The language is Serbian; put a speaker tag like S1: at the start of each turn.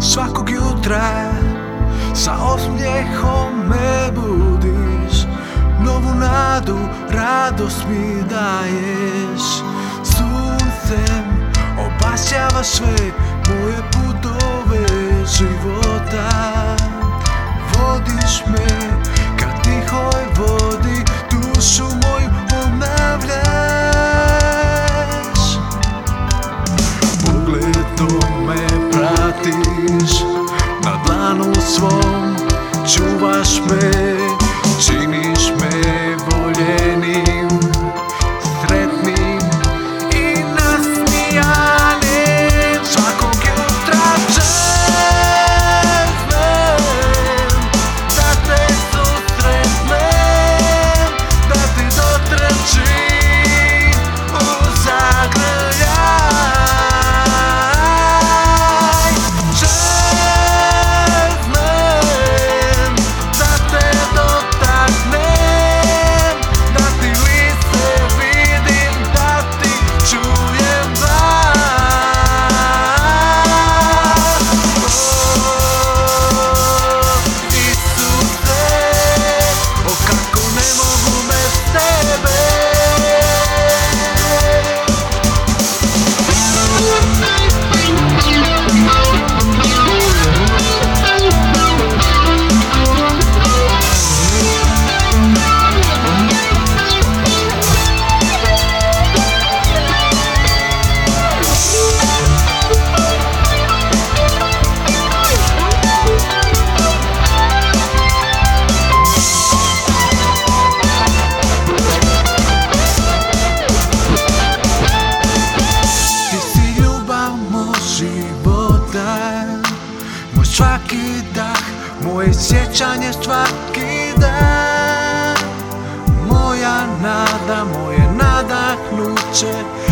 S1: Svakog jutra sa osmijehom me budiš, novu nadu, radost mi daješ. Suncem obasjavaš sve moje putove života. Vodiš me ka tihoj vodi, dušu moju obnavljaš. Pogledom me pratiš, na dlanu svom čuvaš me, činiš me voljenim, sretnim i nasmijanim. Svakog jutra želim da te susretnem, da ti dotrčim u zagrljaj. Moj svaki dah, moje sjećanje svaki dan, moja nada, moje nadahnuće.